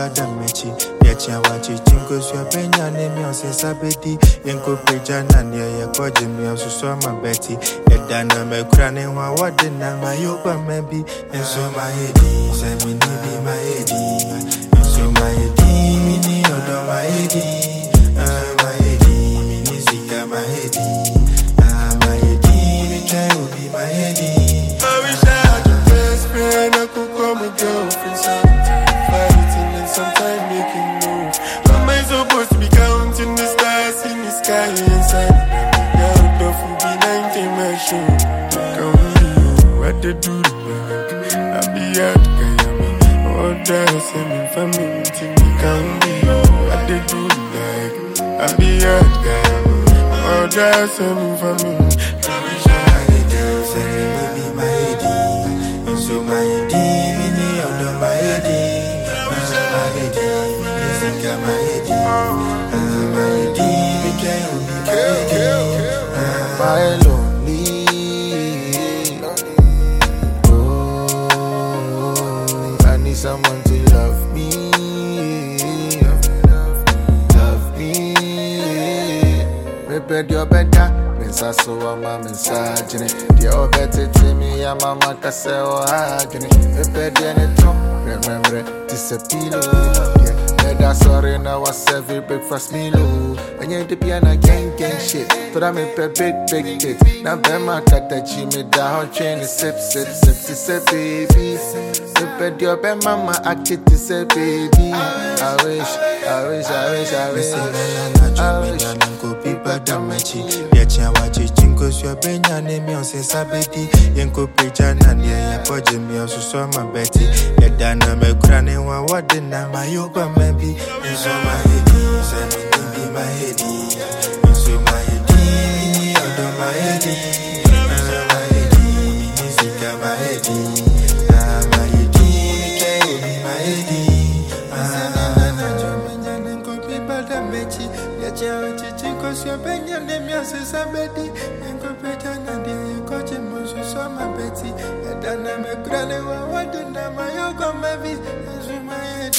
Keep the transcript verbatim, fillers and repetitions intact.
bada mechi. Yacha wachi chingo swa benya nemi on se sabedi. Yenko peja na niya ya kwa jimi on suswa mabeti. Edana me krane wa wadena mayoba mebi. Enso ma hedi, se mi nibi ma hedi. Enso ma hedi, mini odo ma hedi. Ah ma hedi, mini zika ma hedi. Ah ma hedi, mi try ubi ma hedi. I wish I had your best friend, I could call my girlfriend sometime. Fighting and sometimes making moves. How am I supposed to be counting the stars in the sky inside? Girl, don't fool be nineteen my show. Count you, what they do like? I be out, guy, I mean, all that same for me, till me count you, what they do like? I be out, guy, I mean, all that same for me. I wish I had a girl, Say maybe my hedi. Enso ma hedi, mini odo ma hedi. Ah ma hedi, mini zika ma hedi. Ah ma hedi, mi try ubi ma hedi. Ah My lonely, oh, I need someone to love me, love me. Maybe you're better. Mensa so I'm a mensaging it. The better to me, I'm a macase or hagging it. Maybe any top, remember this a pillow. Yeah, sorry now I serve you breakfast meal. And you the piano gang gang shit. But I'm a big big hit. Now them I cut that Jimmy down train sip sip sip sip baby. Sip your bed mama I get to say baby. I wish, I wish, I wish, I wish. I wish. Bada mechi, yacha wachi chingo swa benya nemi on se sabedi. Yenko peja na niya ya kwa jimi on suswa mabeti. Edana me krane wa wadena mayoba mebi. Enso ma hedi, se mi nibi ma hedi. Enso ma hedi, mini odo ma hedi. Ah ma hedi, mini zika ma hedi. Ah ma hedi, mi try ubi ma hedi. Ah na na na jomenya nenko pi bada mechi. Yacha wachi chingo swa benya nemi on se sabedi. Yenko peja na niya ya kwa jimi on suswa mabeti. Edana me krane wa wadena mayoba mebi. Enso ma hedi.